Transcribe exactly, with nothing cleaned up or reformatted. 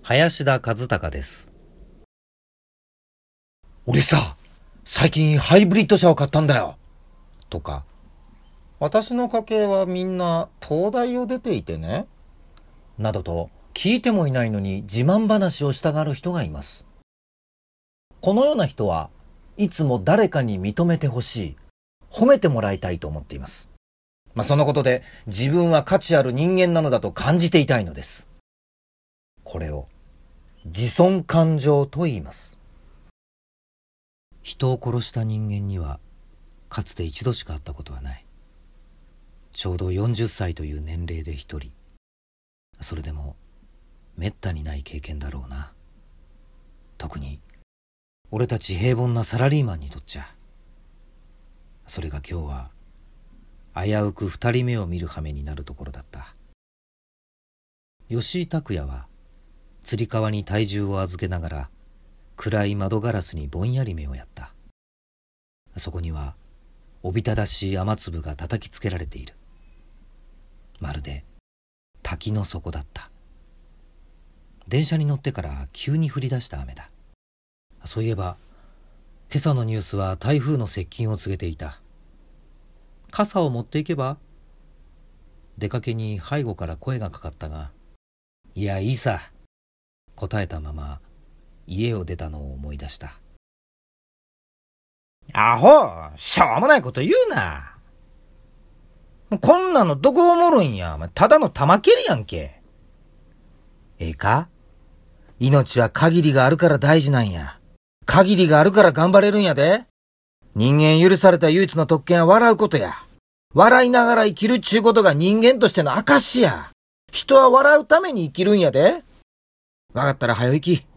林田和孝です。 俺さ、最近ハイブリッド車を買ったんだよ。 とか、私の家系はみんな東大を出ていてね。などと、聞いてもいないのに自慢話をしたがる人がいます。このような人はいつも誰かに認めてほしい、褒めてもらいたいと思っています。まあ、そのことで自分は価値ある人間なのだと感じていたいのです。これを自尊感情と言います。人を殺した人間にはかつて一度しか会ったことはない。ちょうどよんじゅっさいという年齢で一人。それでもめったにない経験だろうな。特に俺たち平凡なサラリーマンにとっちゃ。それが今日は危うく二人目を見る羽目になるところだった。吉井拓也はつり革に体重を預けながら暗い窓ガラスにぼんやり目をやった。そこにはおびただしい雨粒が叩きつけられている。まるで滝の底だった。電車に乗ってから急に降り出した雨だ。そういえば今朝のニュースは台風の接近を告げていた。傘を持っていけば？出かけに背後から声がかかったが、いやいいさ、答えたまま家を出たのを思い出した。 アホ、しょうもないこと言うな。こんなのどこおもろいんや。ただの玉蹴りやんけ。ええか？命は限りがあるから大事なんや。限りがあるから頑張れるんやで。人間許された唯一の特権は笑うことや。笑いながら生きるっちゅうことが人間としての証や。人は笑うために生きるんやで。わかったら早行き。